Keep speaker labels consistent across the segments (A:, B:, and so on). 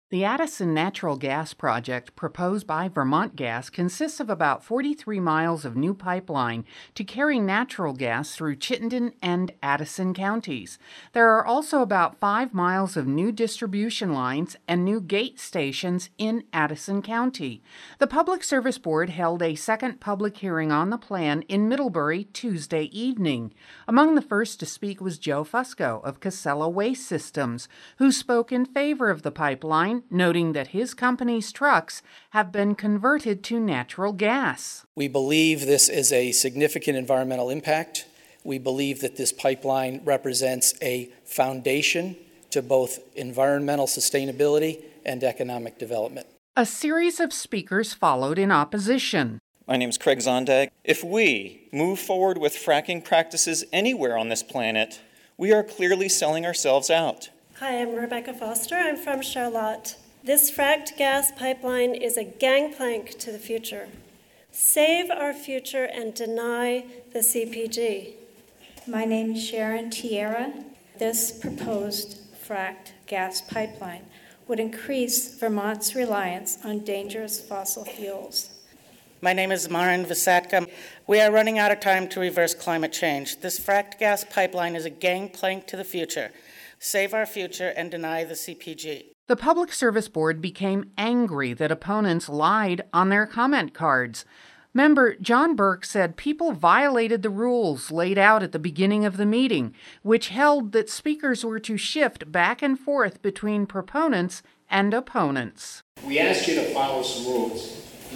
A: The Addison Natural Gas Project, proposed by Vermont Gas, consists of about 43 miles of new pipeline to carry natural gas through Chittenden and Addison counties. There are also about 5 miles of new distribution lines and new gate stations in Addison County. The Public Service Board held a second public hearing on the plan in Middlebury Tuesday evening. Among the first to speak was Joe Fusco of Casella Waste Systems, who spoke in favor of the pipeline, noting that his company's trucks have been converted to natural gas.
B: We believe this is a significant environmental impact. We believe that this pipeline represents a foundation to both environmental sustainability and economic development.
A: A series of speakers followed in opposition.
C: My name is Craig Zondag. If we move forward with fracking practices anywhere on this planet, we are clearly selling ourselves out.
D: Hi, I'm Rebecca Foster. I'm from Charlotte. This fracked gas pipeline is a gangplank to the future. Save our future and deny the CPG.
E: My name is Sharon Tierra. This proposed fracked gas pipeline would increase Vermont's reliance on dangerous fossil fuels.
F: My name is Marin Visatka. We are running out of time to reverse climate change. This fracked gas pipeline is a gangplank to the future. Save our future and deny the CPG.
A: The Public Service Board became angry that opponents lied on their comment cards. Member John Burke said people violated the rules laid out at the beginning of the meeting, which held that speakers were to shift back and forth between proponents and opponents.
G: We asked you to follow some rules.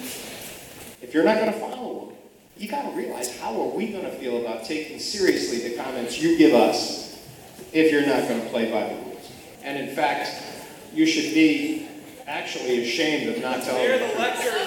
G: If you're not going to follow them, you got to realize how are we going to feel about taking seriously the comments you give us if you're not going to play by the rules. And in fact, you should be actually ashamed of not telling the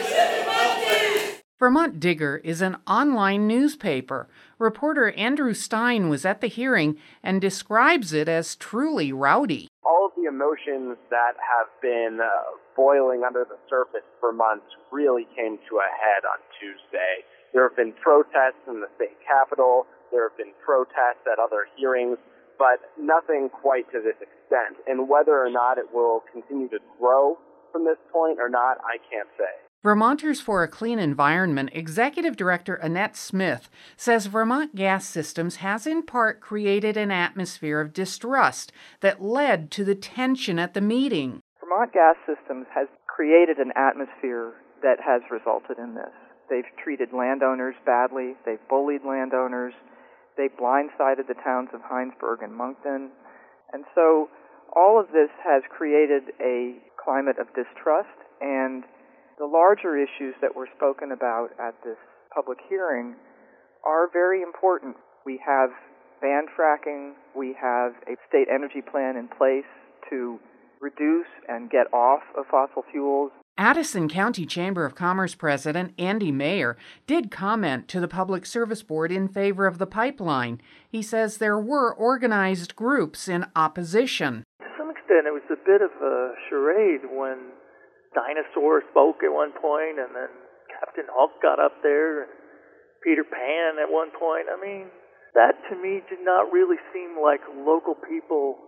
G: truth.
A: Vermont Digger is an online newspaper. Reporter Andrew Stein was at the hearing and describes it as truly rowdy.
H: All of the emotions that have been boiling under the surface for months really came to a head on Tuesday. There have been protests in the state capitol. There have been protests at other hearings, but nothing quite to this extent. And whether or not it will continue to grow from this point or not, I can't say.
A: Vermonters for a Clean Environment Executive Director Annette Smith says Vermont Gas Systems has in part created an atmosphere of distrust that led to the tension at the meeting.
I: Vermont Gas Systems has created an atmosphere that has resulted in this. They've treated landowners badly. They've bullied landowners. They blindsided the towns of Heinsberg and Moncton. And so all of this has created a climate of distrust, and the larger issues that were spoken about at this public hearing are very important. We have banned fracking. We have a state energy plan in place to reduce and get off of fossil fuels.
A: Addison County Chamber of Commerce President Andy Mayer did comment to the Public Service Board in favor of the pipeline. He says there were organized groups in opposition.
J: To some extent, it was a bit of a charade when Dinosaur spoke at one point, and then Captain Hulk got up there, and Peter Pan at one point. I mean, that to me did not really seem like local people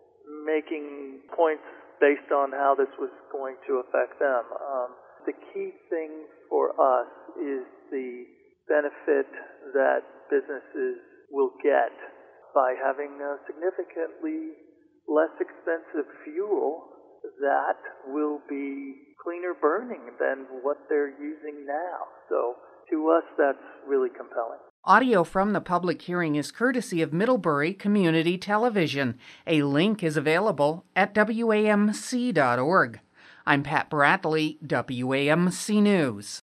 J: making points based on how this was going to affect them. The key thing for us is the benefit that businesses will get by having a significantly less expensive fuel that will be cleaner burning than what they're using now. So to us, that's really compelling.
A: Audio from the public hearing is courtesy of Middlebury Community Television. A link is available at WAMC.org. I'm Pat Bradley, WAMC News.